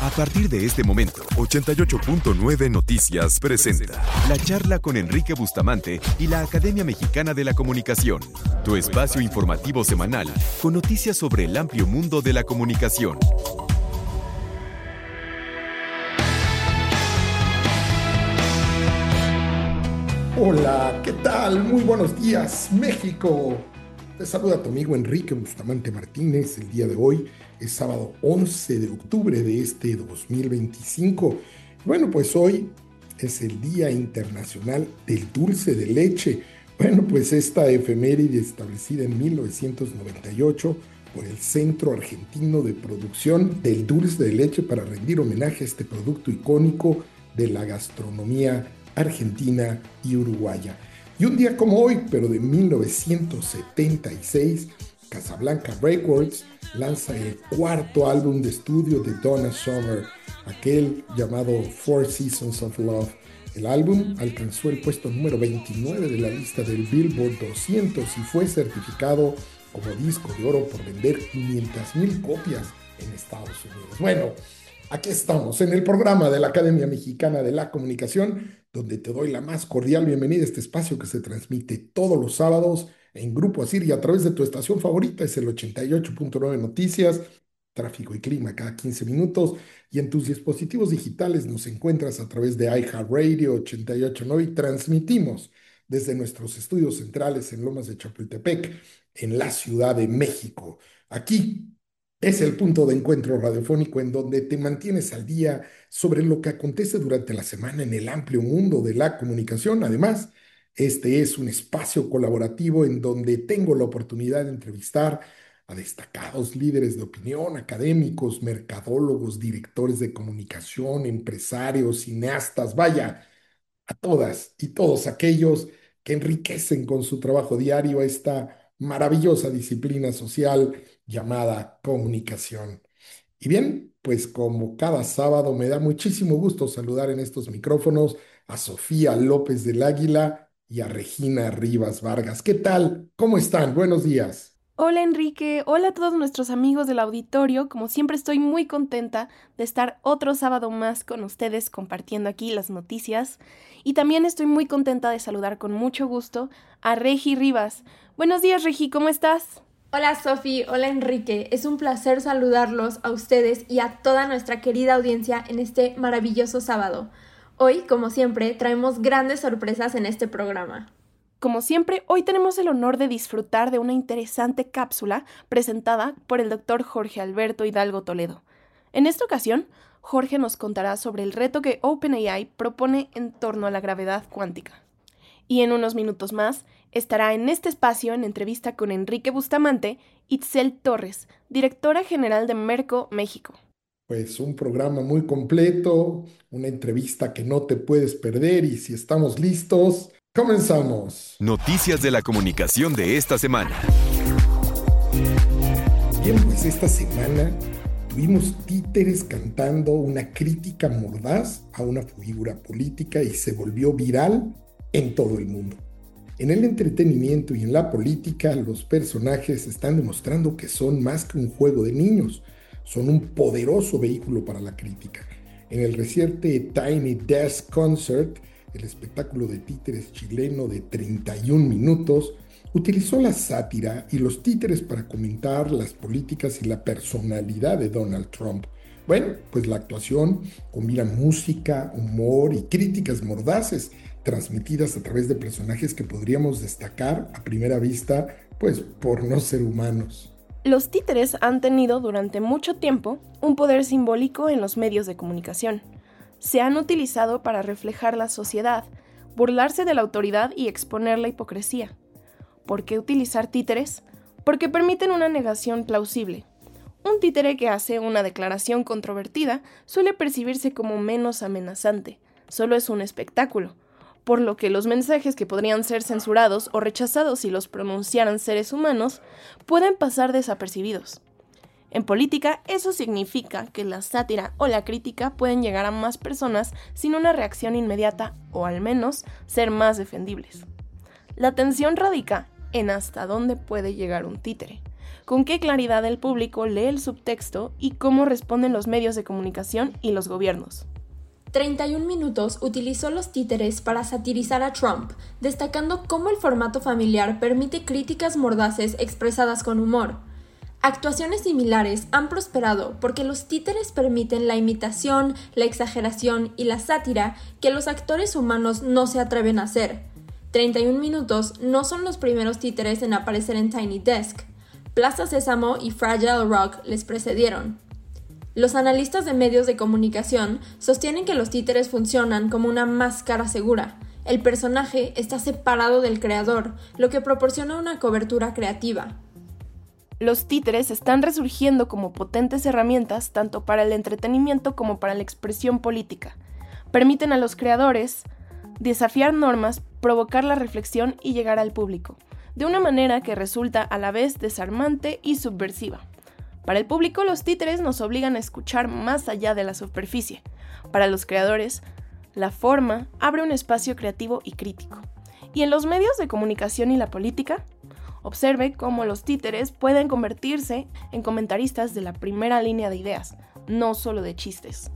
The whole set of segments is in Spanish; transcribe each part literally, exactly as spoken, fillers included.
A partir de este momento, ochenta y ocho punto nueve Noticias presenta la charla con Enrique Bustamante y la Academia Mexicana de la Comunicación, tu espacio informativo semanal con noticias sobre el amplio mundo de la comunicación. Hola, ¿qué tal? Muy buenos días, México. Te saluda tu amigo Enrique Bustamante Martínez. El día de hoy es sábado once de octubre de este dos mil veinticinco. Bueno, pues hoy es el Día Internacional del Dulce de Leche. Bueno, pues esta efeméride establecida en mil novecientos noventa y ocho por el Centro Argentino de Producción del Dulce de Leche para rendir homenaje a este producto icónico de la gastronomía argentina y uruguaya. Y un día como hoy, pero de mil novecientos setenta y seis, Casablanca Records lanza el cuarto álbum de estudio de Donna Summer, aquel llamado Four Seasons of Love. El álbum alcanzó el puesto número veintinueve de la lista del Billboard doscientos y fue certificado como disco de oro por vender quinientas mil copias en Estados Unidos. Bueno, aquí estamos en el programa de la Academia Mexicana de la Comunicación, donde te doy la más cordial bienvenida a este espacio que se transmite todos los sábados en Grupo Asir y a través de tu estación favorita, es el ochenta y ocho punto nueve Noticias, tráfico y clima cada quince minutos, y en tus dispositivos digitales nos encuentras a través de iHeartRadio ochenta y ocho punto nueve y transmitimos desde nuestros estudios centrales en Lomas de Chapultepec, en la Ciudad de México. Aquí es el punto de encuentro radiofónico en donde te mantienes al día sobre lo que acontece durante la semana en el amplio mundo de la comunicación. Además, este es un espacio colaborativo en donde tengo la oportunidad de entrevistar a destacados líderes de opinión, académicos, mercadólogos, directores de comunicación, empresarios, cineastas, vaya, a todas y todos aquellos que enriquecen con su trabajo diario esta maravillosa disciplina social llamada comunicación. Y bien, pues como cada sábado me da muchísimo gusto saludar en estos micrófonos a Sofía López del Águila y a Regina Rivas Vargas. ¿Qué tal? ¿Cómo están? Buenos días. Hola Enrique, hola a todos nuestros amigos del auditorio. Como siempre estoy muy contenta de estar otro sábado más con ustedes compartiendo aquí las noticias. Y también estoy muy contenta de saludar con mucho gusto a Regi Rivas. Buenos días Regi, ¿cómo estás? Hola Sofi, hola Enrique, es un placer saludarlos a ustedes y a toda nuestra querida audiencia en este maravilloso sábado. Hoy, como siempre, traemos grandes sorpresas en este programa. Como siempre, hoy tenemos el honor de disfrutar de una interesante cápsula presentada por el doctor Jorge Alberto Hidalgo Toledo. En esta ocasión, Jorge nos contará sobre el reto que OpenAI propone en torno a la gravedad cuántica. Y en unos minutos más, estará en este espacio en entrevista con Enrique Bustamante, Itzel Torres, directora general de Merco México. Pues un programa muy completo, una entrevista que no te puedes perder y si estamos listos, comenzamos. Noticias de la comunicación de esta semana. Bien, pues esta semana tuvimos títeres cantando una crítica mordaz a una figura política y se volvió viral en todo el mundo. En el entretenimiento y en la política, los personajes están demostrando que son más que un juego de niños, son un poderoso vehículo para la crítica. En el reciente Tiny Desk Concert, el espectáculo de títeres chileno de treinta y un minutos, utilizó la sátira y los títeres para comentar las políticas y la personalidad de Donald Trump. Bueno, pues la actuación combina música, humor y críticas mordaces transmitidas a través de personajes que podríamos destacar a primera vista, pues por no ser humanos. Los títeres han tenido durante mucho tiempo un poder simbólico en los medios de comunicación. Se han utilizado para reflejar la sociedad, burlarse de la autoridad y exponer la hipocresía. ¿Por qué utilizar títeres? Porque permiten una negación plausible. Un títere que hace una declaración controvertida suele percibirse como menos amenazante, solo es un espectáculo, por lo que los mensajes que podrían ser censurados o rechazados si los pronunciaran seres humanos pueden pasar desapercibidos. En política, eso significa que la sátira o la crítica pueden llegar a más personas sin una reacción inmediata o al menos ser más defendibles. La tensión radica en hasta dónde puede llegar un títere. con qué claridad el público lee el subtexto y cómo responden los medios de comunicación y los gobiernos. treinta y un Minutos utilizó los títeres para satirizar a Trump, destacando cómo el formato familiar permite críticas mordaces expresadas con humor. Actuaciones similares han prosperado porque los títeres permiten la imitación, la exageración y la sátira que los actores humanos no se atreven a hacer. treinta y un Minutos no son los primeros títeres en aparecer en Tiny Desk. Plaza Sésamo y Fragile Rock les precedieron. Los analistas de medios de comunicación sostienen que los títeres funcionan como una máscara segura. El personaje está separado del creador, lo que proporciona una cobertura creativa. Los títeres están resurgiendo como potentes herramientas tanto para el entretenimiento como para la expresión política. Permiten a los creadores desafiar normas, provocar la reflexión y llegar al público, de una manera que resulta a la vez desarmante y subversiva. Para el público, los títeres nos obligan a escuchar más allá de la superficie. Para los creadores, la forma abre un espacio creativo y crítico. Y en los medios de comunicación y la política, observe cómo los títeres pueden convertirse en comentaristas de la primera línea de ideas, no solo de chistes.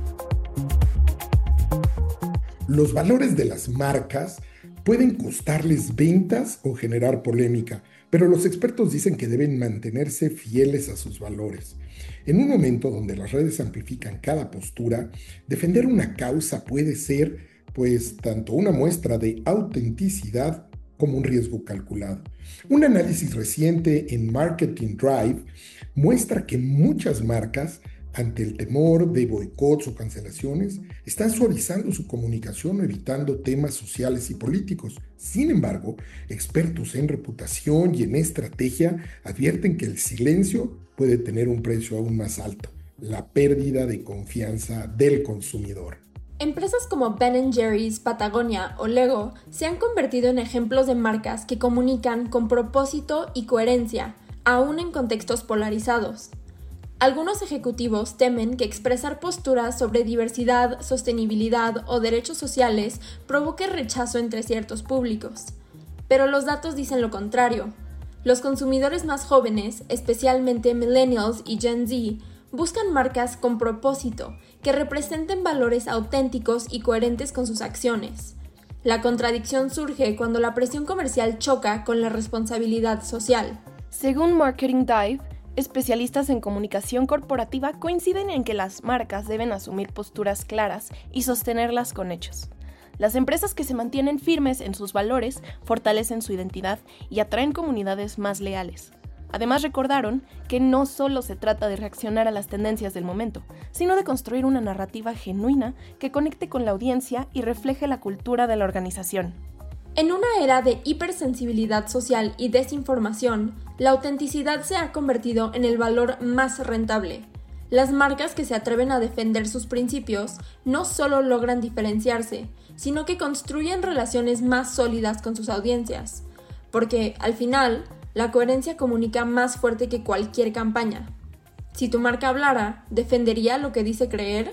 Los valores de las marcas pueden costarles ventas o generar polémica, pero los expertos dicen que deben mantenerse fieles a sus valores. En un momento donde las redes amplifican cada postura, defender una causa puede ser, pues, tanto una muestra de autenticidad como un riesgo calculado. Un análisis reciente en Marketing Drive muestra que muchas marcas, ante el temor de boicots o cancelaciones, están suavizando su comunicación o evitando temas sociales y políticos. Sin embargo, expertos en reputación y en estrategia advierten que el silencio puede tener un precio aún más alto: la pérdida de confianza del consumidor. Empresas como Ben and Jerry's, Patagonia o Lego se han convertido en ejemplos de marcas que comunican con propósito y coherencia, aún en contextos polarizados. Algunos ejecutivos temen que expresar posturas sobre diversidad, sostenibilidad o derechos sociales provoque rechazo entre ciertos públicos. Pero los datos dicen lo contrario. Los consumidores más jóvenes, especialmente millennials y Gen Z, buscan marcas con propósito, que representen valores auténticos y coherentes con sus acciones. La contradicción surge cuando la presión comercial choca con la responsabilidad social. Según Marketing Dive, especialistas en comunicación corporativa coinciden en que las marcas deben asumir posturas claras y sostenerlas con hechos. Las empresas que se mantienen firmes en sus valores fortalecen su identidad y atraen comunidades más leales. Además, recordaron que no solo se trata de reaccionar a las tendencias del momento, sino de construir una narrativa genuina que conecte con la audiencia y refleje la cultura de la organización. En una era de hipersensibilidad social y desinformación, la autenticidad se ha convertido en el valor más rentable. Las marcas que se atreven a defender sus principios no solo logran diferenciarse, sino que construyen relaciones más sólidas con sus audiencias. Porque, al final, la coherencia comunica más fuerte que cualquier campaña. Si tu marca hablara, ¿defendería lo que dice creer?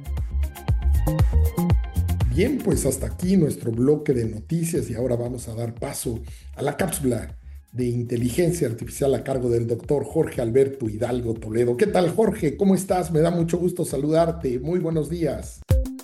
Bien, pues hasta aquí nuestro bloque de noticias y ahora vamos a dar paso a la cápsula de inteligencia artificial a cargo del doctor Jorge Alberto Hidalgo Toledo. ¿Qué tal, Jorge? ¿Cómo estás? Me da mucho gusto saludarte. Muy buenos días.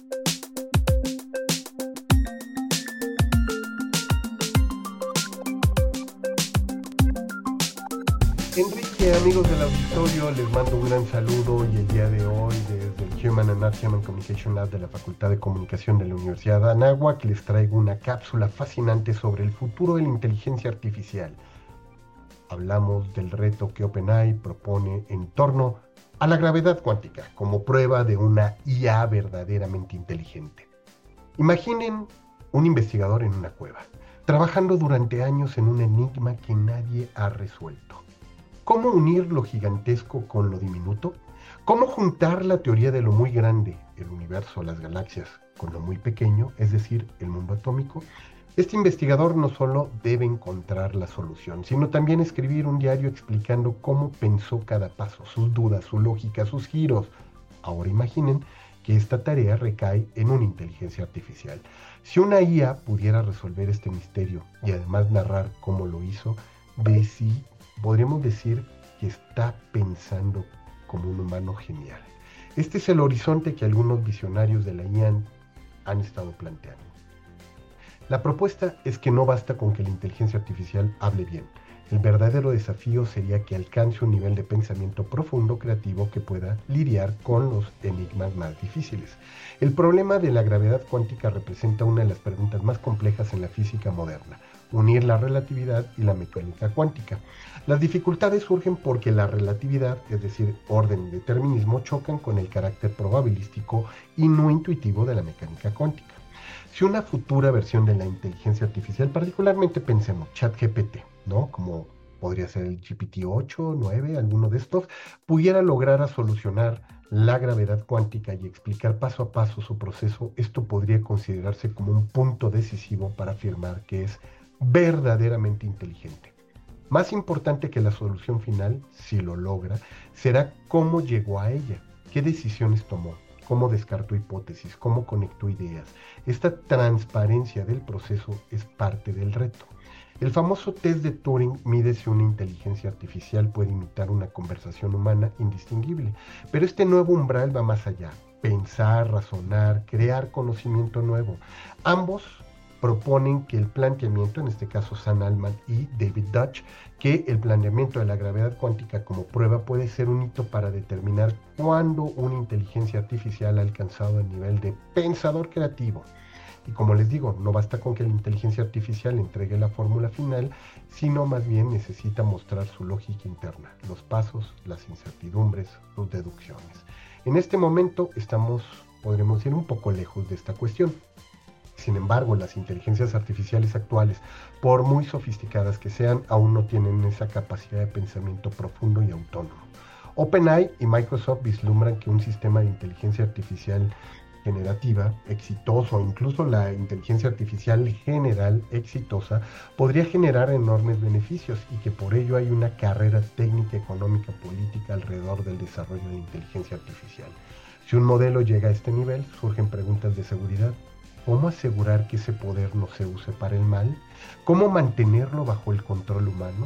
Enrique, amigos del auditorio, les mando un gran saludo y el día de hoy desde el Human and Arts Human Communication Lab de la Facultad de Comunicación de la Universidad de Anáhuac les traigo una cápsula fascinante sobre el futuro de la inteligencia artificial. Hablamos del reto que OpenAI propone en torno a la gravedad cuántica como prueba de una I A verdaderamente inteligente. Imaginen un investigador en una cueva, trabajando durante años en un enigma que nadie ha resuelto. ¿Cómo unir lo gigantesco con lo diminuto? ¿Cómo juntar la teoría de lo muy grande, el universo, las galaxias, con lo muy pequeño, es decir, el mundo atómico? Este investigador no solo debe encontrar la solución, sino también escribir un diario explicando cómo pensó cada paso, sus dudas, su lógica, sus giros. Ahora imaginen que esta tarea recae en una inteligencia artificial. Si una I A pudiera resolver este misterio y además narrar cómo lo hizo, de si podríamos decir que está pensando como un humano genial. Este es el horizonte que algunos visionarios de la I A N han estado planteando. La propuesta es que no basta con que la inteligencia artificial hable bien. El verdadero desafío sería que alcance un nivel de pensamiento profundo, creativo, que pueda lidiar con los enigmas más difíciles. El problema de la gravedad cuántica representa una de las preguntas más complejas en la física moderna: unir la relatividad y la mecánica cuántica. Las dificultades surgen porque la relatividad, es decir, orden y determinismo, chocan con el carácter probabilístico y no intuitivo de la mecánica cuántica. Si una futura versión de la inteligencia artificial, particularmente pensemos ChatGPT, ¿no? Como podría ser el G P T ocho, nueve, alguno de estos, pudiera lograr a solucionar la gravedad cuántica y explicar paso a paso su proceso, esto podría considerarse como un punto decisivo para afirmar que es verdaderamente inteligente. Más importante que la solución final, si lo logra, será cómo llegó a ella, qué decisiones tomó, cómo descartó hipótesis, cómo conectó ideas. Esta transparencia del proceso es parte del reto. El famoso test de Turing mide si una inteligencia artificial puede imitar una conversación humana indistinguible, pero este nuevo umbral va más allá: pensar, razonar, crear conocimiento nuevo. Ambos proponen que el planteamiento, en este caso Sam Altman y David Deutsch, que el planteamiento de la gravedad cuántica como prueba puede ser un hito para determinar cuándo una inteligencia artificial ha alcanzado el nivel de pensador creativo. Y como les digo, no basta con que la inteligencia artificial entregue la fórmula final, sino más bien necesita mostrar su lógica interna, los pasos, las incertidumbres, sus deducciones. En este momento estamos, podremos ir un poco lejos de esta cuestión. Sin embargo, las inteligencias artificiales actuales, por muy sofisticadas que sean, aún no tienen esa capacidad de pensamiento profundo y autónomo. OpenAI y Microsoft vislumbran que un sistema de inteligencia artificial generativa exitoso, o incluso la inteligencia artificial general exitosa, podría generar enormes beneficios y que por ello hay una carrera técnica, económica, política alrededor del desarrollo de la inteligencia artificial. Si un modelo llega a este nivel, surgen preguntas de seguridad. ¿Cómo asegurar que ese poder no se use para el mal? ¿Cómo mantenerlo bajo el control humano?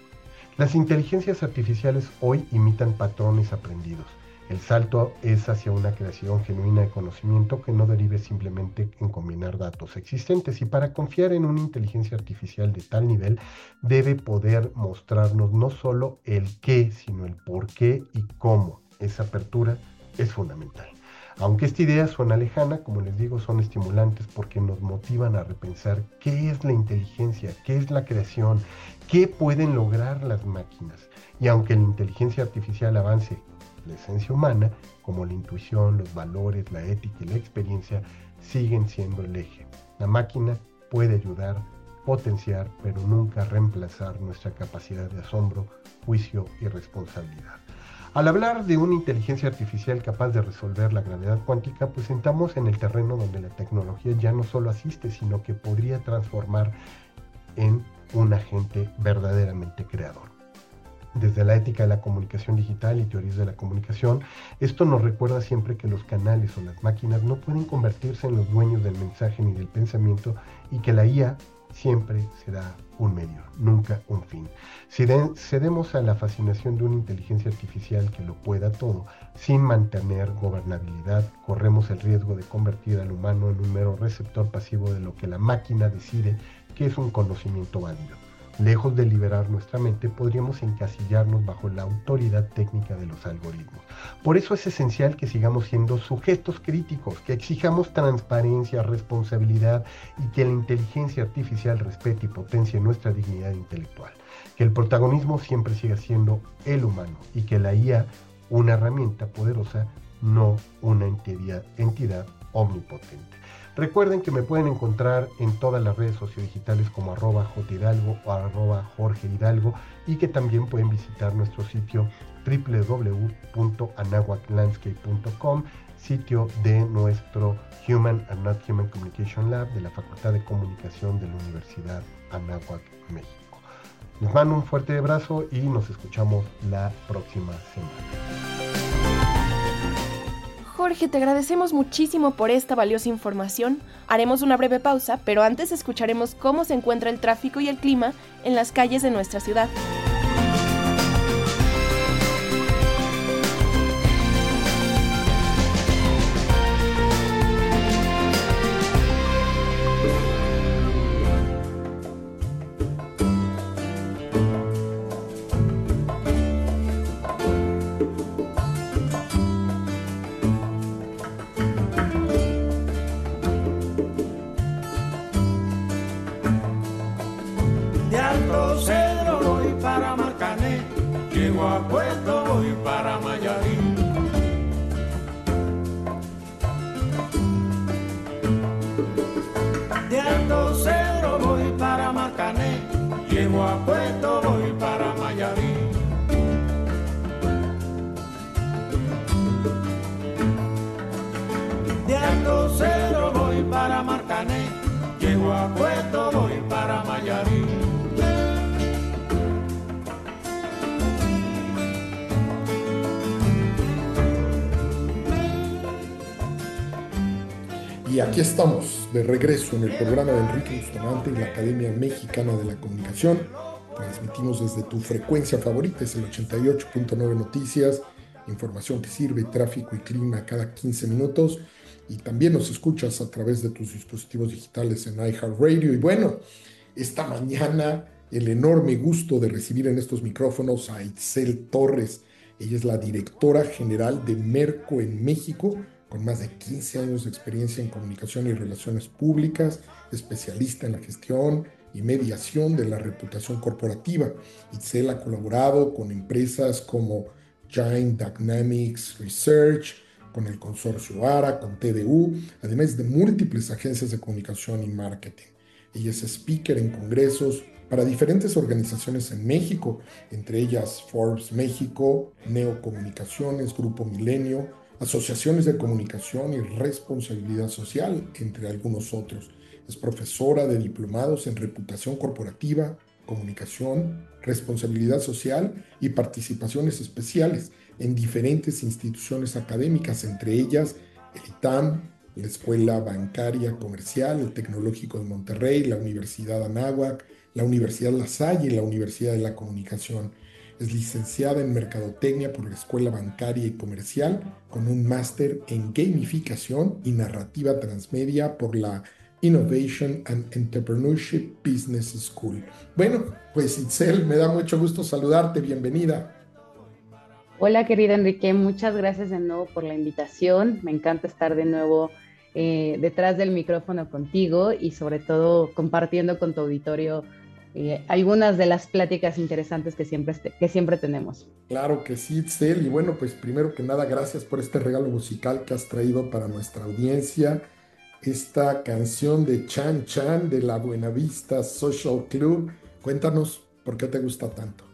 Las inteligencias artificiales hoy imitan patrones aprendidos. El salto es hacia una creación genuina de conocimiento que no derive simplemente en combinar datos existentes, y para confiar en una inteligencia artificial de tal nivel debe poder mostrarnos no solo el qué, sino el por qué y cómo. Esa apertura es fundamental. Aunque esta idea suena lejana, como les digo, son estimulantes porque nos motivan a repensar qué es la inteligencia, qué es la creación, qué pueden lograr las máquinas. Y aunque la inteligencia artificial avance, la esencia humana, como la intuición, los valores, la ética y la experiencia, siguen siendo el eje. La máquina puede ayudar, potenciar, pero nunca reemplazar nuestra capacidad de asombro, juicio y responsabilidad. Al hablar de una inteligencia artificial capaz de resolver la gravedad cuántica, pues entramos en el terreno donde la tecnología ya no solo asiste, sino que podría transformar en un agente verdaderamente creador. Desde la ética de la comunicación digital y teorías de la comunicación, esto nos recuerda siempre que los canales o las máquinas no pueden convertirse en los dueños del mensaje ni del pensamiento, y que la I A siempre será un medio, nunca un fin. Si cedemos a la fascinación de una inteligencia artificial que lo pueda todo, sin mantener gobernabilidad, corremos el riesgo de convertir al humano en un mero receptor pasivo de lo que la máquina decide que es un conocimiento válido. Lejos de liberar nuestra mente, podríamos encasillarnos bajo la autoridad técnica de los algoritmos. Por eso es esencial que sigamos siendo sujetos críticos, que exijamos transparencia, responsabilidad y que la inteligencia artificial respete y potencie nuestra dignidad intelectual. Que el protagonismo siempre siga siendo el humano y que la I A, una herramienta poderosa, no una entidad, entidad omnipotente. Recuerden que me pueden encontrar en todas las redes sociodigitales como arroba jhidalgo o arroba jorgehidalgo, y que también pueden visitar nuestro sitio doble u doble u doble u punto anahuac landscape punto com, sitio de nuestro Human and Not Human Communication Lab de la Facultad de Comunicación de la Universidad Anáhuac, México. Les mando un fuerte abrazo y nos escuchamos la próxima semana. Jorge, te agradecemos muchísimo por esta valiosa información. Haremos una breve pausa, pero antes escucharemos cómo se encuentra el tráfico y el clima en las calles de nuestra ciudad. Y aquí estamos, de regreso en el programa de Enrique Bustamante en la Academia Mexicana de la Comunicación. Transmitimos desde tu frecuencia favorita, es el ochenta y ocho punto nueve Noticias, información que sirve, tráfico y clima cada quince minutos. Y también nos escuchas a través de tus dispositivos digitales en iHeartRadio. Y bueno, esta mañana el enorme gusto de recibir en estos micrófonos a Itzel Torres. Ella es la directora general de Merco en México, con más de quince años de experiencia en comunicación y relaciones públicas, especialista en la gestión y mediación de la reputación corporativa. Itzel ha colaborado con empresas como Giant Dynamics Research, con el consorcio ARA, con T D U, además de múltiples agencias de comunicación y marketing. Ella es speaker en congresos para diferentes organizaciones en México, entre ellas Forbes México, Neocomunicaciones, Grupo Milenio, asociaciones de comunicación y responsabilidad social, entre algunos otros. Es profesora de diplomados en reputación corporativa, comunicación, responsabilidad social y participaciones especiales en diferentes instituciones académicas, entre ellas el ITAM, la Escuela Bancaria Comercial, el Tecnológico de Monterrey, la Universidad Anáhuac, la Universidad La Salle y la Universidad de la Comunicación. Es licenciada en Mercadotecnia por la Escuela Bancaria y Comercial, con un máster en Gamificación y Narrativa Transmedia por la Innovation and Entrepreneurship Business School. Bueno, pues Itzel, me da mucho gusto saludarte, bienvenida. Hola, querido Enrique, muchas gracias de nuevo por la invitación. Me encanta estar de nuevo eh, detrás del micrófono contigo y sobre todo compartiendo con tu auditorio eh, algunas de las pláticas interesantes que siempre, que siempre tenemos. Claro que sí, Itzel, y bueno, pues primero que nada, gracias por este regalo musical que has traído para nuestra audiencia. Esta canción de Chan Chan de la Buenavista Social Club. Cuéntanos por qué te gusta tanto.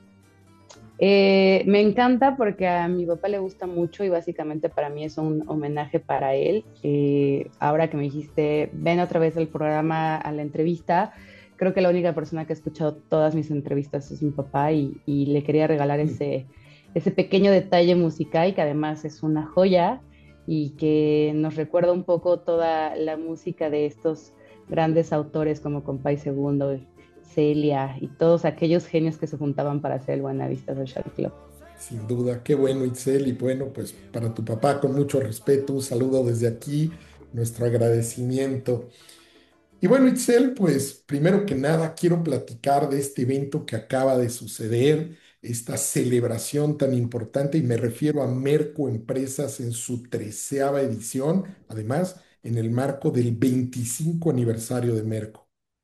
Eh, me encanta porque a mi papá le gusta mucho y básicamente para mí es un homenaje para él. Eh, ahora que me dijiste, ven otra vez al programa, a la entrevista, creo que la única persona que ha escuchado todas mis entrevistas es mi papá y, y le quería regalar ese, ese pequeño detalle musical que además es una joya y que nos recuerda un poco toda la música de estos grandes autores como Compay Segundo, Celia y todos aquellos genios que se juntaban para hacer el Buenavista Social Club. Sin duda, qué bueno, Itzel, y bueno, pues para tu papá con mucho respeto, un saludo desde aquí, nuestro agradecimiento. Y bueno, Itzel, pues primero que nada quiero platicar de este evento que acaba de suceder, esta celebración tan importante, y me refiero a Merco Empresas en su treceava edición, además en el marco del veinticinco aniversario de Merco.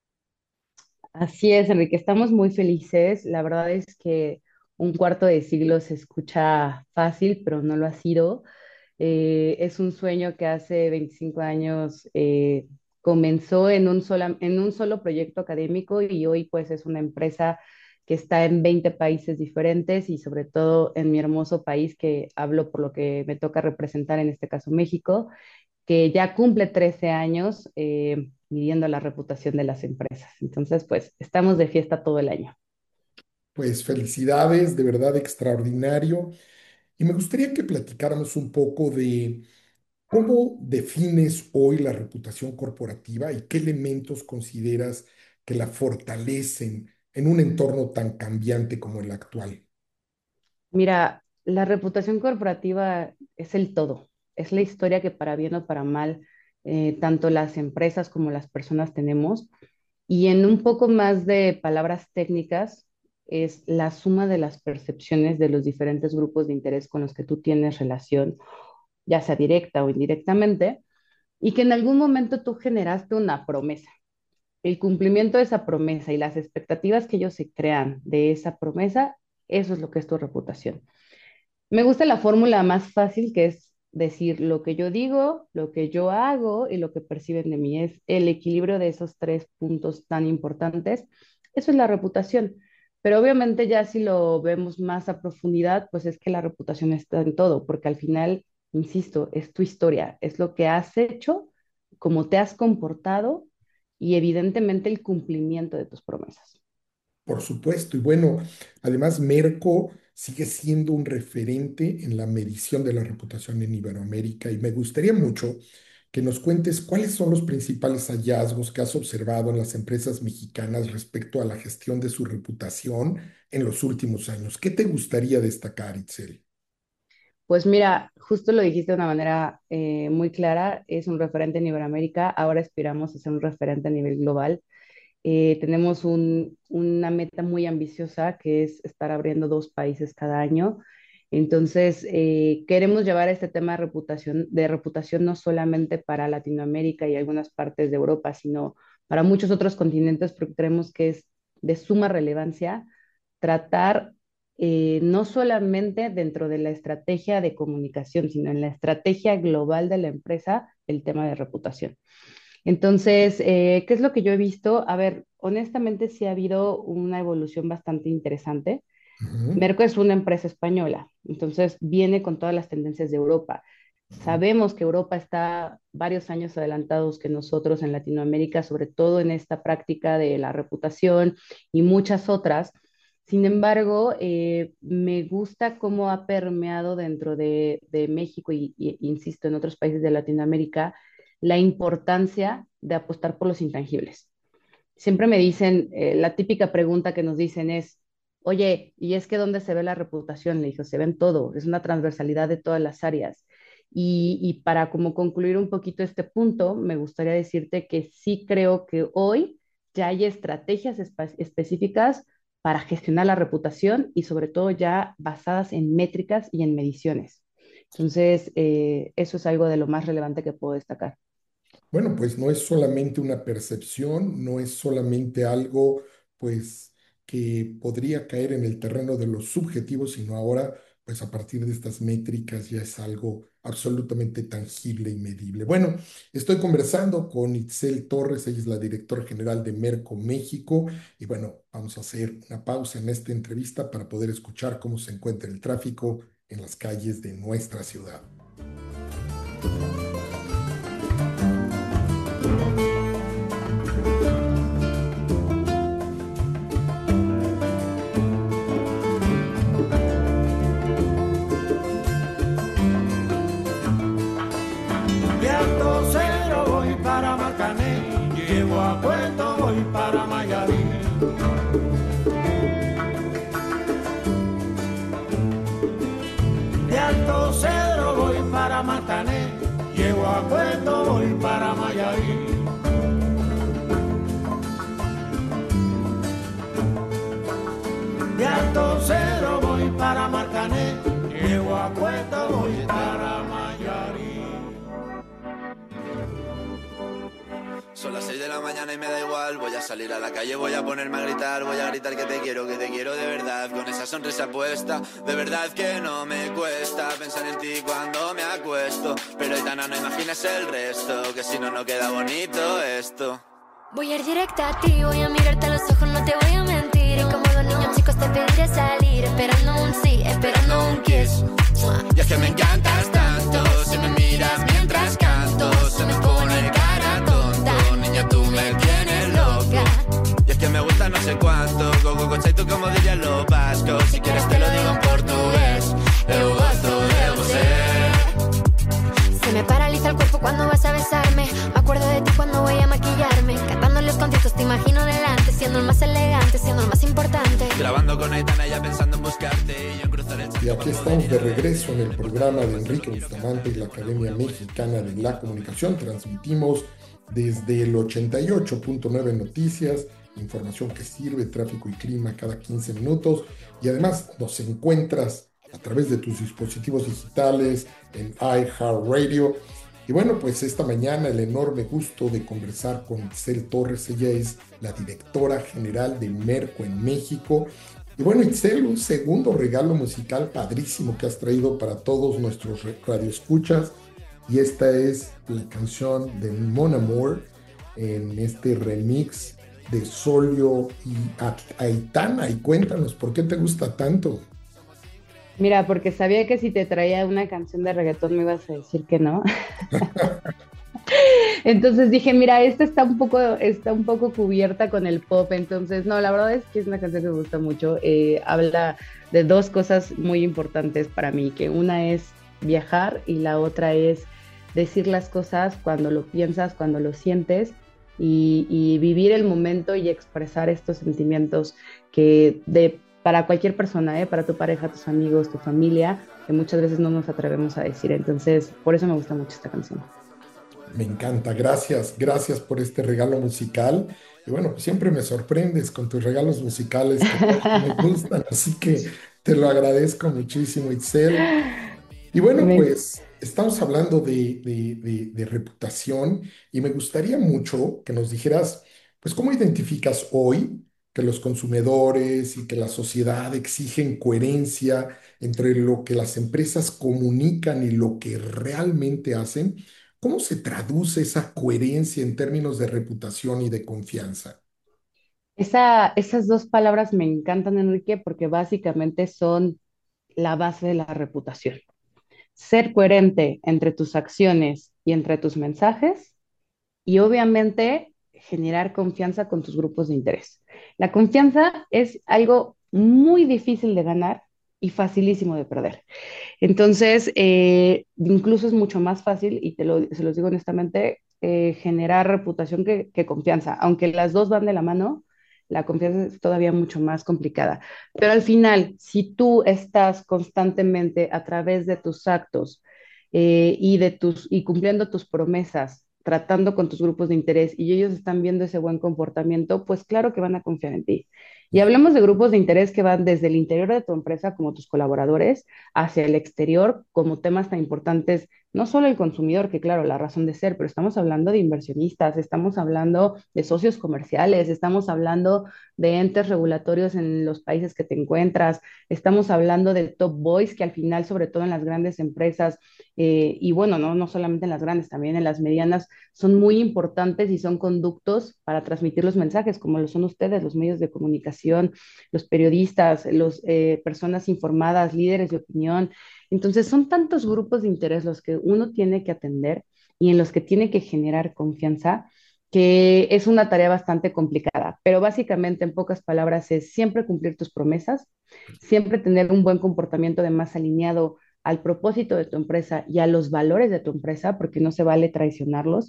Así es, Enrique, estamos muy felices. La verdad es que un cuarto de siglo se escucha fácil, pero no lo ha sido. Eh, es un sueño que hace veinticinco años eh, comenzó en un, sola- en un solo proyecto académico y hoy pues es una empresa que está en veinte países diferentes y sobre todo en mi hermoso país que hablo por lo que me toca representar, en este caso México, que ya cumple trece años eh, midiendo la reputación de las empresas. Entonces pues estamos de fiesta todo el año. Pues felicidades, de verdad extraordinario. Y me gustaría que platicáramos un poco de ¿Cómo defines hoy la reputación corporativa y qué elementos consideras que la fortalecen en un entorno tan cambiante como el actual? Mira, la reputación corporativa es el todo, es la historia que para bien o para mal, eh, tanto las empresas como las personas tenemos. Y en un poco más de palabras técnicas, es la suma de las percepciones de los diferentes grupos de interés con los que tú tienes relación, ya sea directa o indirectamente, y que en algún momento tú generaste una promesa. El cumplimiento de esa promesa y las expectativas que ellos se crean de esa promesa, eso es lo que es tu reputación. Me gusta la fórmula más fácil, que es decir lo que yo digo, lo que yo hago y lo que perciben de mí. Es el equilibrio de esos tres puntos tan importantes. Eso es la reputación. Pero obviamente ya si lo vemos más a profundidad, pues es que la reputación está en todo, porque al final, insisto, es tu historia, es lo que has hecho, cómo te has comportado y evidentemente el cumplimiento de tus promesas. Por supuesto, y bueno, además Merco sigue siendo un referente en la medición de la reputación en Iberoamérica y me gustaría mucho que nos cuentes cuáles son los principales hallazgos que has observado en las empresas mexicanas respecto a la gestión de su reputación en los últimos años. ¿Qué te gustaría destacar, Itzel? Pues mira, justo lo dijiste de una manera eh, muy clara, es un referente en Iberoamérica, ahora aspiramos a ser un referente a nivel global. Eh, tenemos un- una meta muy ambiciosa que es estar abriendo dos países cada año. Entonces, eh, queremos llevar este tema de reputación, de reputación no solamente para Latinoamérica y algunas partes de Europa, sino para muchos otros continentes, porque creemos que es de suma relevancia tratar eh, no solamente dentro de la estrategia de comunicación, sino en la estrategia global de la empresa, el tema de reputación. Entonces, eh, ¿qué es lo que yo he visto? A ver, honestamente sí ha habido una evolución bastante interesante. Ujú, Merco es una empresa española, entonces viene con todas las tendencias de Europa. ujú. Sabemos que Europa está varios años adelantados que nosotros en Latinoamérica, sobre todo en esta práctica de la reputación y muchas otras. Sin embargo, eh, me gusta cómo ha permeado dentro de, de México y, y, insisto, en otros países de Latinoamérica, la importancia de apostar por los intangibles. Siempre me dicen, eh, la típica pregunta que nos dicen es, oye, ¿y es que dónde se ve la reputación? Le digo, se ve en todo, es una transversalidad de todas las áreas. Y, y para como concluir un poquito este punto, me gustaría decirte que sí creo que hoy ya hay estrategias espe- específicas para gestionar la reputación y sobre todo ya basadas en métricas y en mediciones. Entonces, eh, eso es algo de lo más relevante que puedo destacar. Bueno, pues no es solamente una percepción, no es solamente algo, pues, que podría caer en el terreno de lo subjetivo, sino ahora, pues, a partir de estas métricas ya es algo absolutamente tangible y medible. Bueno, estoy conversando con Itzel Torres, ella es la directora general de Merco México, y bueno, vamos a hacer una pausa en esta entrevista para poder escuchar cómo se encuentra el tráfico en las calles de nuestra ciudad. De Alto Cero voy para Marcané, llego a Puerto, voy para Mayarín. De Alto Cedro voy para Marcané, llego a Puerto, voy para Mayarín. De Alto Cedro voy para Marcané, llego a Puerto, voy para Mayarín. Son las seis de la mañana y me da igual. Voy a salir a la calle, voy a ponerme a gritar. Voy a gritar que te quiero, que te quiero de verdad. Con esa sonrisa puesta, de verdad que no me cuesta pensar en ti cuando me acuesto. Pero Aitana, no imagines el resto, que si no, no queda bonito esto. Voy a ir directa a ti, voy a mirarte a los ojos, no te voy a mentir. Y como dos niños chicos te pediré salir, esperando un sí, esperando un kiss. Y es que me encantas tanto, si me miras mientras canto, se me pone cara tonta. Niña, tú me tienes loca. Y es que me gusta no sé cuánto, go go go chay, tú como dirían los vascos. Si quieres te lo digo en portugués, eu gosto de você. Se me paraliza fue cuando vas a besarme. Me acuerdo de ti cuando voy a maquillarme. Cantando los conciertos te imagino delante, siendo el más elegante, siendo el más importante. Grabando con Aitana ya pensando en buscarte. Y yo en cruzar el Y aquí estamos de regreso en el programa de Enrique Bustamante y la Academia Mexicana de la Comunicación. Transmitimos desde el ochenta y ocho punto nueve Noticias, información que sirve, tráfico y clima cada quince minutos. Y además nos encuentras a través de tus dispositivos digitales en iHeartRadio. Y bueno, pues esta mañana el enorme gusto de conversar con Itzel Torres. Ella es la directora general de Merco en México. Y bueno, Itzel, un segundo regalo musical padrísimo que has traído para todos nuestros radioescuchas. Y esta es la canción de Mon Amour en este remix de Solio y Aitana. Y cuéntanos, ¿por qué te gusta tanto? Mira, porque sabía que si te traía una canción de reggaetón me ibas a decir que no. Entonces dije, mira, esta está un poco, está un poco cubierta con el pop. Entonces, no, la verdad es que es una canción que me gusta mucho. Eh, habla de dos cosas muy importantes para mí, que una es viajar y la otra es decir las cosas cuando lo piensas, cuando lo sientes, y, y vivir el momento y expresar estos sentimientos que de para cualquier persona, ¿eh? Para tu pareja, tus amigos, tu familia, que muchas veces no nos atrevemos a decir. Entonces, por eso me gusta mucho esta canción. Me encanta, gracias, gracias por este regalo musical. Y bueno, pues siempre me sorprendes con tus regalos musicales que me gustan, así que te lo agradezco muchísimo, Itzel. Y bueno, pues estamos hablando de, de, de, de reputación y me gustaría mucho que nos dijeras, pues, ¿cómo identificas hoy que los consumidores y que la sociedad exigen coherencia entre lo que las empresas comunican y lo que realmente hacen? ¿Cómo se traduce esa coherencia en términos de reputación y de confianza? Esa, esas dos palabras me encantan, Enrique, porque básicamente son la base de la reputación. Ser coherente entre tus acciones y entre tus mensajes y obviamente generar confianza con tus grupos de interés. La confianza es algo muy difícil de ganar y facilísimo de perder. Entonces, eh, incluso es mucho más fácil, y te lo, se los digo honestamente, eh, generar reputación que, que confianza. Aunque las dos van de la mano, la confianza es todavía mucho más complicada. Pero al final, si tú estás constantemente a través de tus actos eh, y, de tus, y cumpliendo tus promesas, tratando con tus grupos de interés y ellos están viendo ese buen comportamiento, pues claro que van a confiar en ti. Y hablemos de grupos de interés que van desde el interior de tu empresa, como tus colaboradores, hacia el exterior, como temas tan importantes, no solo el consumidor, que claro, la razón de ser, pero estamos hablando de inversionistas, estamos hablando de socios comerciales, estamos hablando de entes regulatorios en los países que te encuentras, estamos hablando de top boys, que al final, sobre todo en las grandes empresas, eh, y bueno, no, no solamente en las grandes, también en las medianas, son muy importantes y son conductos para transmitir los mensajes, como lo son ustedes, los medios de comunicación, los periodistas, las eh, personas informadas, líderes de opinión. Entonces, son tantos grupos de interés los que uno tiene que atender y en los que tiene que generar confianza, que es una tarea bastante complicada. Pero básicamente, en pocas palabras, es siempre cumplir tus promesas, siempre tener un buen comportamiento de más alineado al propósito de tu empresa y a los valores de tu empresa, porque no se vale traicionarlos.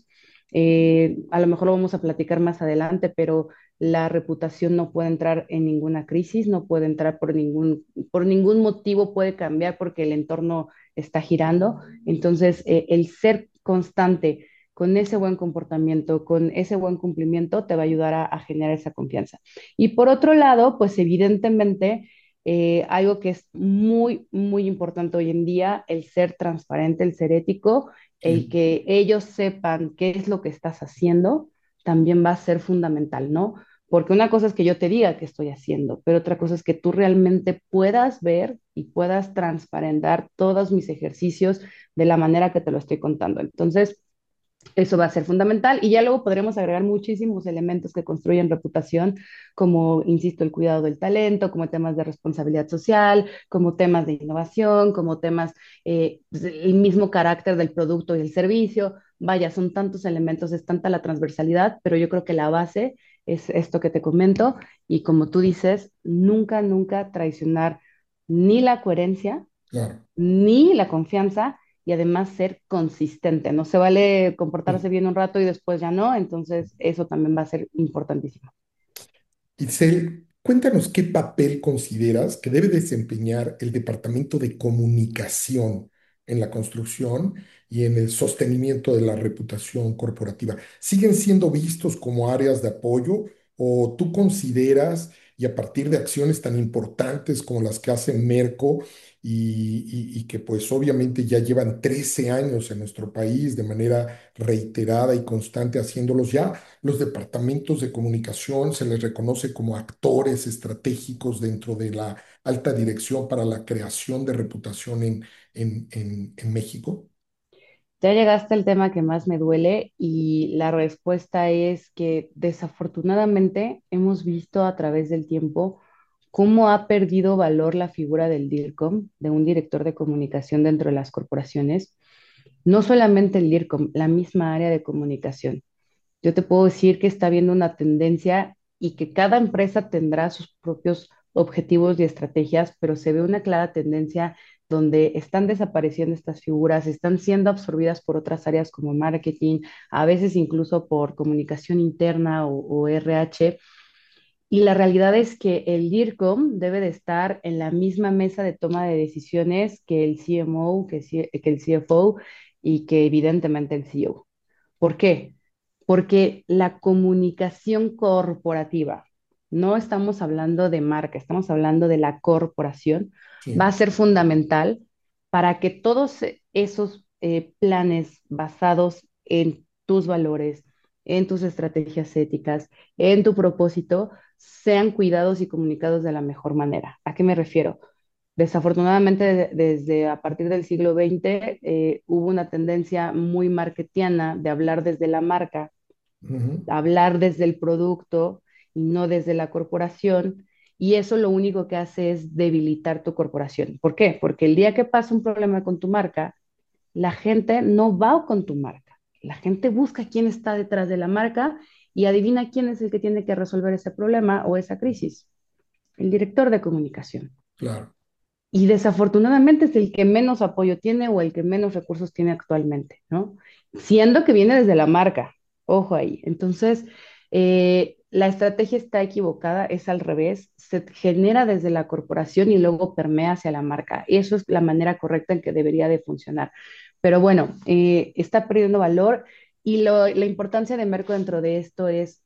Eh, a lo mejor lo vamos a platicar más adelante, pero la reputación no puede entrar en ninguna crisis, no puede entrar por ningún, por ningún motivo, puede cambiar porque el entorno está girando. Entonces, eh, el ser constante con ese buen comportamiento, con ese buen cumplimiento, te va a ayudar a, a generar esa confianza. Y por otro lado, pues evidentemente, eh, algo que es muy, muy importante hoy en día, el ser transparente, el ser ético, el que ellos sepan qué es lo que estás haciendo, también va a ser fundamental, ¿no? Porque una cosa es que yo te diga qué estoy haciendo, pero otra cosa es que tú realmente puedas ver y puedas transparentar todos mis ejercicios de la manera que te lo estoy contando. Entonces, eso va a ser fundamental y ya luego podremos agregar muchísimos elementos que construyen reputación, como, insisto, el cuidado del talento, como temas de responsabilidad social, como temas de innovación, como temas, eh, el mismo carácter del producto y el servicio. Vaya, son tantos elementos, es tanta la transversalidad, pero yo creo que la base es esto que te comento y como tú dices, nunca, nunca traicionar ni la coherencia, Claro. ni la confianza y además ser consistente. No se vale comportarse Sí. bien un rato y después ya no, entonces eso también va a ser importantísimo. Itzel, cuéntanos qué papel consideras que debe desempeñar el Departamento de Comunicación en la construcción y en el sostenimiento de la reputación corporativa. ¿Siguen siendo vistos como áreas de apoyo o tú consideras, y a partir de acciones tan importantes como las que hace Merco y, y- y que pues obviamente ya llevan trece años en nuestro país de manera reiterada y constante haciéndolos ya? Los departamentos de comunicación se les reconoce como actores estratégicos dentro de la alta dirección para la creación de reputación en, en, en- en México. Ya llegaste al tema que más me duele y la respuesta es que desafortunadamente hemos visto a través del tiempo cómo ha perdido valor la figura del DIRCOM, de un director de comunicación dentro de las corporaciones. No solamente el DIRCOM, la misma área de comunicación. Yo te puedo decir que está habiendo una tendencia y que cada empresa tendrá sus propios objetivos y estrategias, pero se ve una clara tendencia donde están desapareciendo estas figuras, están siendo absorbidas por otras áreas como marketing, a veces incluso por comunicación interna o, o R H. Y la realidad es que el DIRCOM debe de estar en la misma mesa de toma de decisiones que el C M O, que, C- que el C F O y que evidentemente el C E O. ¿Por qué? Porque la comunicación corporativa, no estamos hablando de marca, estamos hablando de la corporación, va a Sí, ser fundamental para que todos esos eh, planes basados en tus valores, en tus estrategias éticas, en tu propósito, sean cuidados y comunicados de la mejor manera. ¿A qué me refiero? Desafortunadamente, de- desde a partir del siglo veinte, eh, hubo una tendencia muy marketiana de hablar desde la marca, ujú, hablar desde el producto y no desde la corporación. Y eso lo único que hace es debilitar tu corporación. ¿Por qué? Porque el día que pasa un problema con tu marca, la gente no va con tu marca. La gente busca quién está detrás de la marca y adivina quién es el que tiene que resolver ese problema o esa crisis. El director de comunicación. claro. Y desafortunadamente es el que menos apoyo tiene o el que menos recursos tiene actualmente, ¿no? Siendo que viene desde la marca, ojo ahí. Entonces, eh, la estrategia está equivocada, es al revés, se genera desde la corporación y luego permea hacia la marca. Eso es la manera correcta en que debería de funcionar. Pero bueno, eh, está perdiendo valor y lo- la importancia de Merco dentro de esto es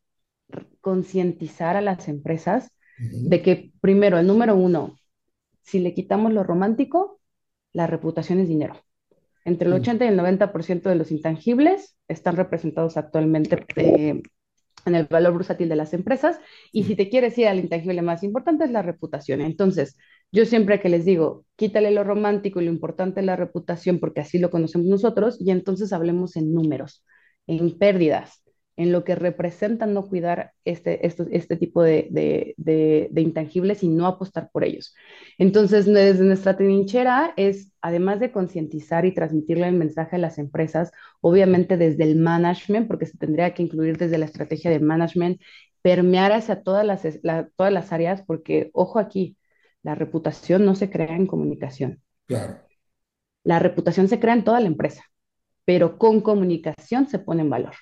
concientizar a las empresas de Ujú, que, primero, el número uno, si le quitamos lo romántico, la reputación es dinero. Entre el sí, ochenta y el noventa por ciento de los intangibles están representados actualmente eh, en el valor bursátil de las empresas. Y si sí, te quieres ir al intangible más importante es la reputación. Entonces, yo siempre que les digo, quítale lo romántico y lo importante es la reputación, porque así lo conocemos nosotros, y entonces hablemos en números, en pérdidas, en lo que representa no cuidar este, estos- este tipo de, de- de- de intangibles y no apostar por ellos. Entonces, desde nuestra trinchera es, además de concientizar y transmitirle el mensaje a las empresas, obviamente desde el management, porque se tendría que incluir desde la estrategia de management, permear hacia todas las, es- la- todas las áreas, porque, ojo aquí, la reputación no se crea en comunicación. claro. La reputación se crea en toda la empresa, pero con comunicación se pone en valor.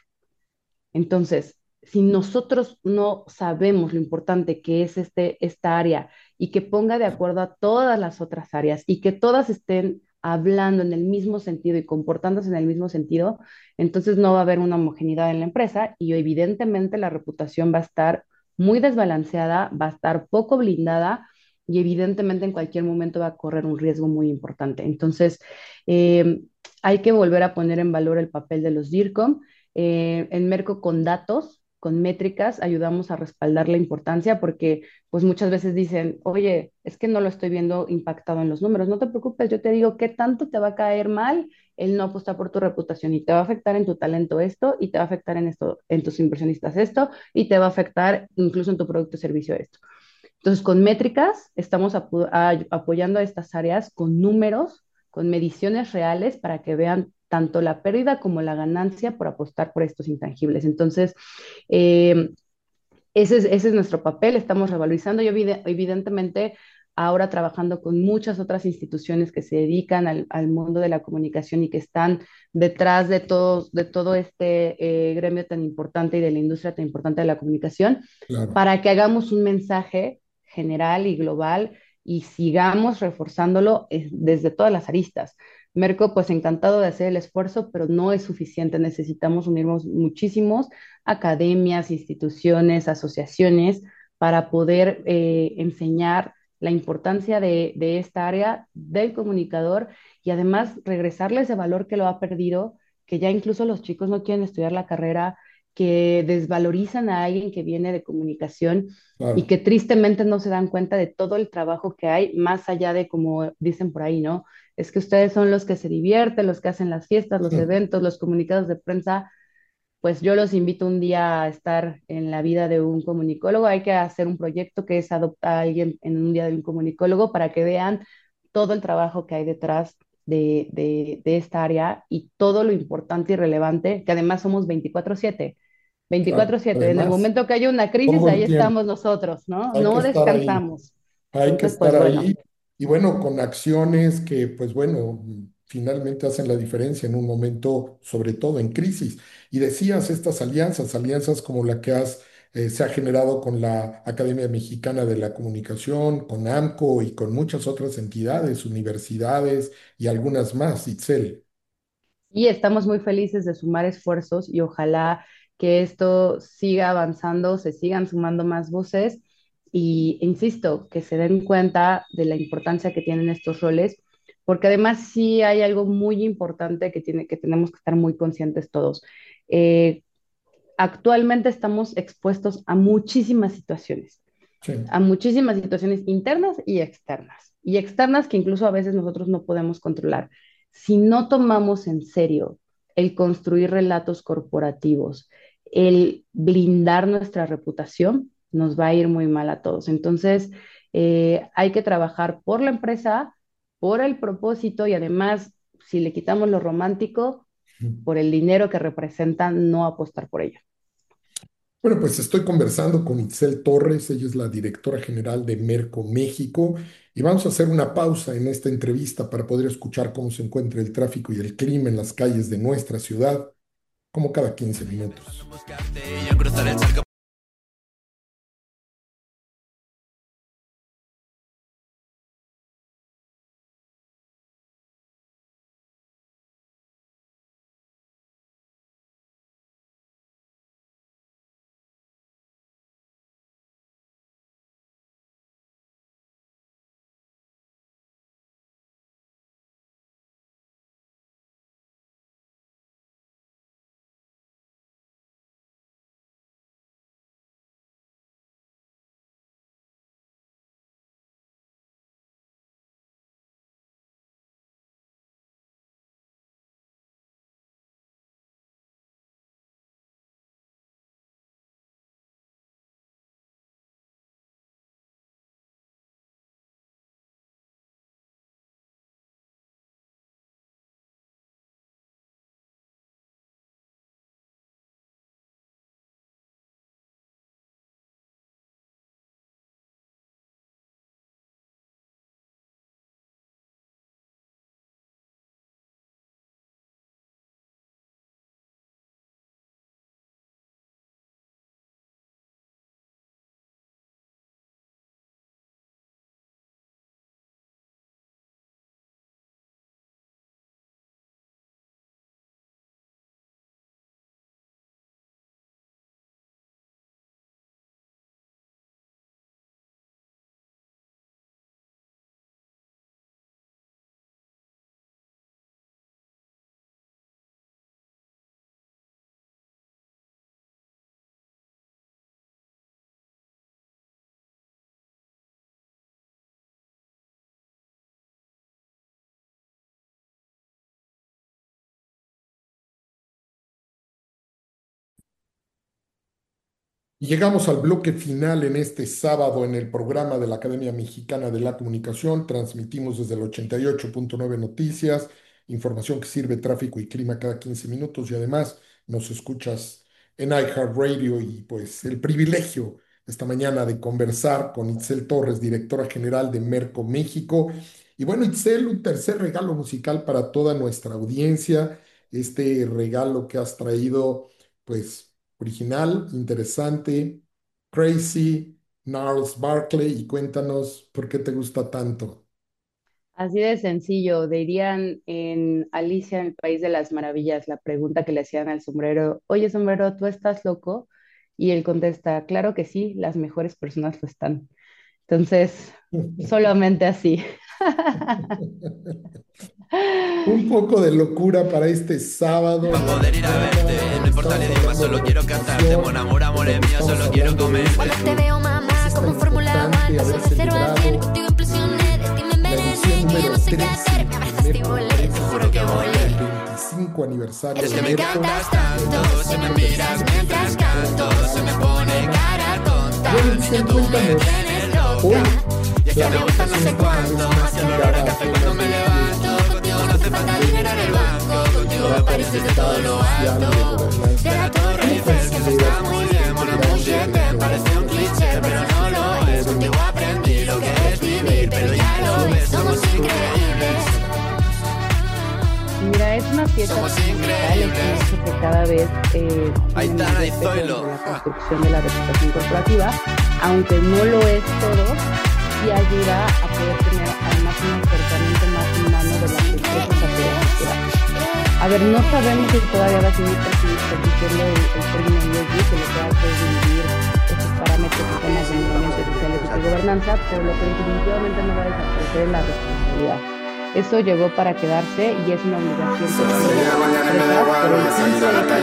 Entonces, si nosotros no sabemos lo importante que es este, esta área y que ponga de acuerdo a todas las otras áreas y que todas estén hablando en el mismo sentido y comportándose en el mismo sentido, entonces no va a haber una homogeneidad en la empresa y evidentemente la reputación va a estar muy desbalanceada, va a estar poco blindada y evidentemente en cualquier momento va a correr un riesgo muy importante. Entonces, eh, hay que volver a poner en valor el papel de los DIRCOM eh, en Merco con datos, con métricas, ayudamos a respaldar la importancia porque pues muchas veces dicen, oye, es que no lo estoy viendo impactado en los números. No te preocupes, yo te digo qué tanto te va a caer mal el no apostar por tu reputación y te va a afectar en tu talento esto y te va a afectar en esto, en tus inversionistas esto y te va a afectar incluso en tu producto o servicio esto. Entonces, con métricas estamos apo a apoyando a estas áreas con números, con mediciones reales para que vean tanto la pérdida como la ganancia por apostar por estos intangibles. Entonces, eh, ese es, ese es nuestro papel, estamos revalorizando y evidentemente ahora trabajando con muchas otras instituciones que se dedican al, al mundo de la comunicación y que están detrás de todo, de todo este eh, gremio tan importante y de la industria tan importante de la comunicación, Claro. para que hagamos un mensaje general y global y sigamos reforzándolo eh, desde todas las aristas. Merco, pues encantado de hacer el esfuerzo, pero no es suficiente. Necesitamos unirnos muchísimos academias, instituciones, asociaciones para poder eh, enseñar la importancia de, de esta área del comunicador y además regresarle ese valor que lo ha perdido, que ya incluso los chicos no quieren estudiar la carrera, que desvalorizan a alguien que viene de comunicación y Claro. que tristemente no se dan cuenta de todo el trabajo que hay, más allá de como dicen por ahí, ¿no? Es que ustedes son los que se divierten, los que hacen las fiestas, los eventos, los comunicados de prensa. Pues yo los invito un día a estar en la vida de un comunicólogo. Hay que hacer un proyecto que es adoptar a alguien en un día de un comunicólogo para que vean todo el trabajo que hay detrás de, de, de esta área y todo lo importante y relevante, que además somos veinticuatro siete. Claro. veinticuatro siete. En el Además, momento que haya una crisis, todo ahí el tiempo estamos nosotros, ¿no? hay que No estar ahí. descansamos. Hay que Entonces, estar pues bueno, ahí y bueno, con acciones que, pues bueno, finalmente hacen la diferencia en un momento, sobre todo en crisis. Y decías estas alianzas, alianzas como la que has, eh, se ha generado con la Academia Mexicana de la Comunicación, con AMCO y con muchas otras entidades, universidades y algunas más, Itzel. y estamos muy felices de sumar esfuerzos y ojalá que esto siga avanzando, se sigan sumando más voces y insisto, que se den cuenta de la importancia que tienen estos roles, porque además sí hay algo muy importante que, tiene, que tenemos que estar muy conscientes todos. Eh, Actualmente estamos expuestos a muchísimas situaciones, Sí, a muchísimas situaciones internas y externas, y externas que incluso a veces nosotros no podemos controlar. Si no tomamos en serio el construir relatos corporativos, el blindar nuestra reputación, nos va a ir muy mal a todos. Entonces, eh, hay que trabajar por la empresa, por el propósito y además, si le quitamos lo romántico, por el dinero que representan, no apostar por ello. bueno, pues estoy conversando con Itzel Torres, ella es la directora general de Merco México, y vamos a hacer una pausa en esta entrevista para poder escuchar cómo se encuentra el tráfico y el clima en las calles de nuestra ciudad, como cada quince minutos. Y llegamos al bloque final en este sábado en el programa de la Academia Mexicana de la Comunicación. Transmitimos desde el ochenta y ocho punto nueve Noticias, información que sirve tráfico y clima cada quince minutos y además nos escuchas en iHeartRadio y pues el privilegio esta mañana de conversar con Itzel Torres, directora general de Merco México. Y bueno, Itzel, un tercer regalo musical para toda nuestra audiencia. Este regalo que has traído, pues, original, interesante, crazy, Gnarls Barkley, y cuéntanos por qué te gusta tanto. Así de sencillo, dirían en Alicia en el País de las Maravillas, la pregunta que le hacían al sombrero, oye sombrero, ¿tú estás loco? Y él contesta, claro que sí, las mejores personas lo están. Entonces, solamente así. Un poco de locura para este sábado. Pa' poder ir a verte, no importa el idioma, solo quiero cantarte. Buen amor, amor es mío, solo quiero comerte. Cuando te veo mamá, como un Fórmula One, paso de cero a cien, contigo implosioné, de ti me envenené, yo ya no sé qué hacer, me abrazaste y volé, te juro que volé. veinticinco aniversario Es de que me Merco. encantas tanto, si me miras mientras canto, se me pone cara tonta. Niña, tú me tienes loca. Y es que me gusta no sé cuánto, más el olor a café cuando me levanto. Contigo no hace falta dinero en el banco, contigo me pareces de todo lo alto. De la Torre Eiffel, que eso está muy bien, mon amour, je t'aime, parece un cliché, pero no lo es. Contigo aprendí lo que es vivir, pero ya lo ves, somos increíbles. Mira, es una pieza Somos fundamental, es un increíbles. hecho que cada vez eh, Ahí tiene está, más ahí peso estoy, dentro lo. de la construcción de la reputación corporativa, aunque no lo es todo, sí ayuda a poder tener además un acercamiento más humano de las empresas hacia la sociedad. A ver, no sabemos si todavía va a seguir permitiendo el, el término E S G, que lo que hace es dividir estos parámetros en temas de medio ambiente, social, ética y gobernanza, pero lo que definitivamente no va a desaparecer es la responsabilidad. Eso llegó para quedarse y es una obligación que tienen las empresas, pero el punto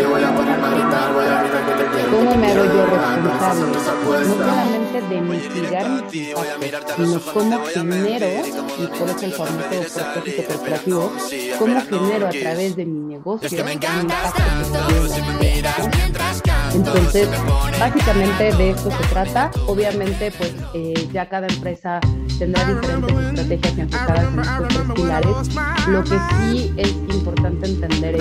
es cómo me hago yo responsable, no solamente de mitigar mis impactos, sino cómo genero, y por eso el famoso propósito corporativo, cómo genero a través de mi negocio un impacto positivo, ¿no? Entonces, básicamente de esto se trata. Obviamente, pues eh, ya cada empresa tendrá diferentes estrategias enfocadas en estos tres pilares. Lo que sí es importante entender es,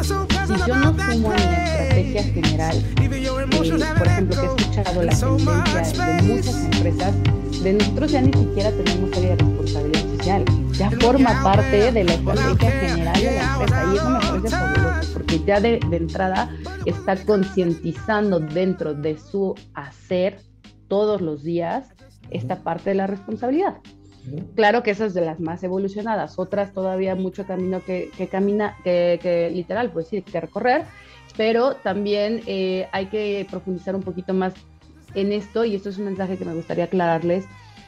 si yo no sumo a mi estrategia general, eh, por ejemplo, que he escuchado la tendencia de muchas empresas, de nosotros ya ni siquiera tenemos área de responsabilidad social, ya forma parte de la estrategia general de la empresa, y eso me parece fabuloso, porque ya de, de entrada está concientizando dentro de su hacer todos los días esta parte de la responsabilidad. Claro que esa es de las más evolucionadas, otras todavía mucho camino que, que camina, que, que literal, pues sí, que recorrer, pero también eh, hay que profundizar un poquito más en esto, y esto es un mensaje que me gustaría aclararles.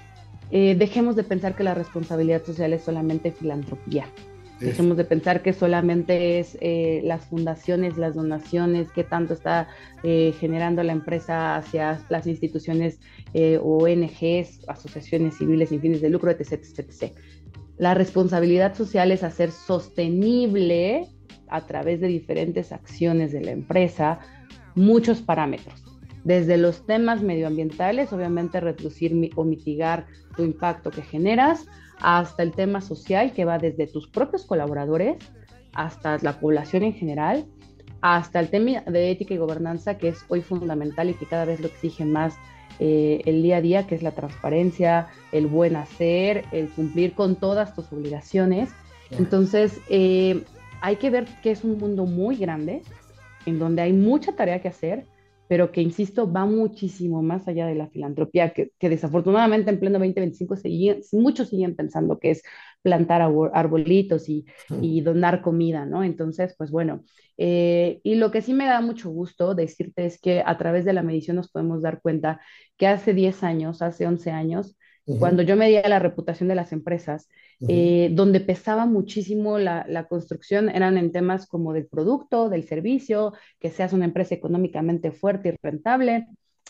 Eh, dejemos de pensar que la responsabilidad social es solamente filantropía. Dejemos de pensar que solamente es eh, las fundaciones, las donaciones, qué tanto está eh, generando la empresa hacia las instituciones eh, O N Ges, asociaciones civiles sin fines de lucro, etc, etc, etcétera. La responsabilidad social es hacer sostenible a través de diferentes acciones de la empresa muchos parámetros. Desde los temas medioambientales, obviamente reducir mi, o mitigar tu impacto que generas, hasta el tema social, que va desde tus propios colaboradores hasta la población en general, hasta el tema de ética y gobernanza, que es hoy fundamental y que cada vez lo exige más eh, el día a día, que es la transparencia, el buen hacer, el cumplir con todas tus obligaciones. Entonces, eh, hay que ver que es un mundo muy grande, en donde hay mucha tarea que hacer, pero que, insisto, va muchísimo más allá de la filantropía, que, que desafortunadamente en pleno veinte veinticinco siguen, muchos siguen pensando que es plantar arbolitos y, y donar comida, ¿no? Entonces, pues bueno, eh, y lo que sí me da mucho gusto decirte es que a través de la medición nos podemos dar cuenta que hace diez años, hace once años, uh-huh. cuando yo medía la reputación de las empresas, uh-huh. eh, donde pesaba muchísimo la, la construcción, eran en temas como del producto, del servicio, que seas una empresa económicamente fuerte y rentable.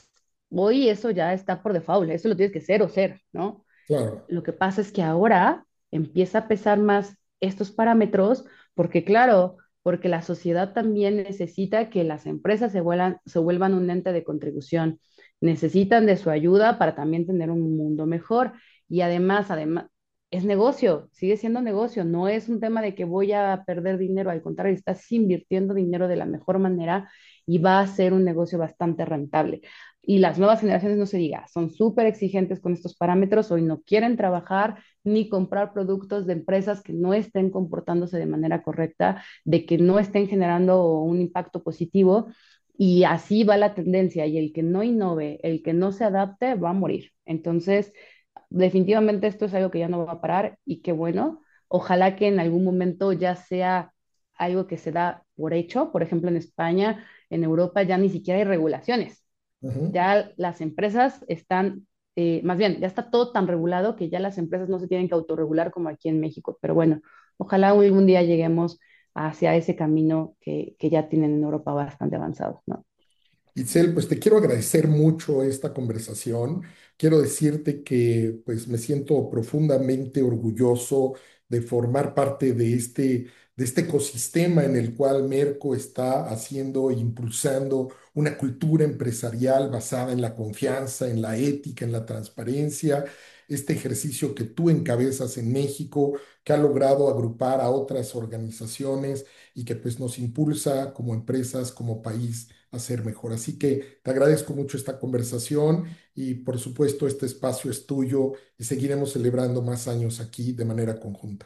Hoy eso ya está por default, eso lo tienes que ser o ser, ¿no? Claro. Lo que pasa es que ahora empieza a pesar más estos parámetros, porque claro, porque la sociedad también necesita que las empresas se vuelvan, se vuelvan un ente de contribución, necesitan de su ayuda para también tener un mundo mejor, y además, además es negocio, sigue siendo negocio, no es un tema de que voy a perder dinero, al contrario, estás invirtiendo dinero de la mejor manera y va a ser un negocio bastante rentable. Y las nuevas generaciones, no se diga, son súper exigentes con estos parámetros, hoy no quieren trabajar ni comprar productos de empresas que no estén comportándose de manera correcta, de que no estén generando un impacto positivo. Y así va la tendencia, y el que no innove, el que no se adapte, va a morir. Entonces, definitivamente esto es algo que ya no va a parar y qué bueno. Ojalá que en algún momento ya sea algo que se da por hecho. Por ejemplo, en España, en Europa ya ni siquiera hay regulaciones. Ujú. Ya las empresas están, eh, más bien, ya está todo tan regulado que ya las empresas no se tienen que autorregular como aquí en México. Pero bueno, ojalá algún día lleguemos hacia ese camino que, que ya tienen en Europa bastante avanzado, ¿no? Itzel, pues te quiero agradecer mucho esta conversación. Quiero decirte que pues me siento profundamente orgulloso de formar parte de este, de este ecosistema en el cual Merco está haciendo e impulsando una cultura empresarial basada en la confianza, en la ética, en la transparencia. Este ejercicio que tú encabezas en México, que ha logrado agrupar a otras organizaciones y que pues nos impulsa como empresas, como país a ser mejor. Así que te agradezco mucho esta conversación y por supuesto este espacio es tuyo y seguiremos celebrando más años aquí de manera conjunta.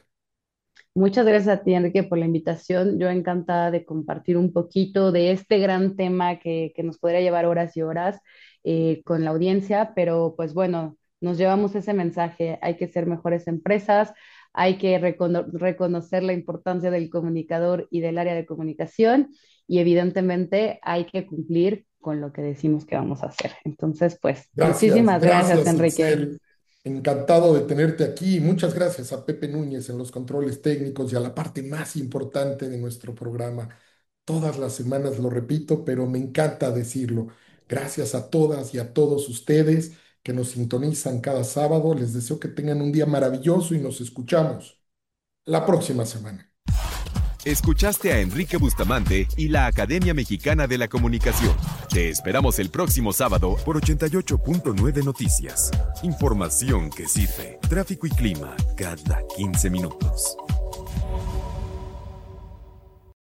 Muchas gracias a ti, Enrique, por la invitación. Yo encantada de compartir un poquito de este gran tema que, que nos podría llevar horas y horas eh, con la audiencia, pero pues bueno, nos llevamos ese mensaje. Hay que ser mejores empresas, hay que recono- reconocer la importancia del comunicador y del área de comunicación y evidentemente hay que cumplir con lo que decimos que vamos a hacer. Entonces, pues, Gracias, muchísimas gracias, gracias, Enrique. Itzel. Encantado de tenerte aquí. Muchas gracias a Pepe Núñez en los controles técnicos y a la parte más importante de nuestro programa. Todas las semanas lo repito, pero me encanta decirlo. Gracias a todas y a todos ustedes que nos sintonizan cada sábado. Les deseo que tengan un día maravilloso y nos escuchamos la próxima semana. Escuchaste a Enrique Bustamante y la Academia Mexicana de la Comunicación. Te esperamos el próximo sábado por ochenta y ocho punto nueve Noticias. Información que sirve. Tráfico y clima cada quince minutos.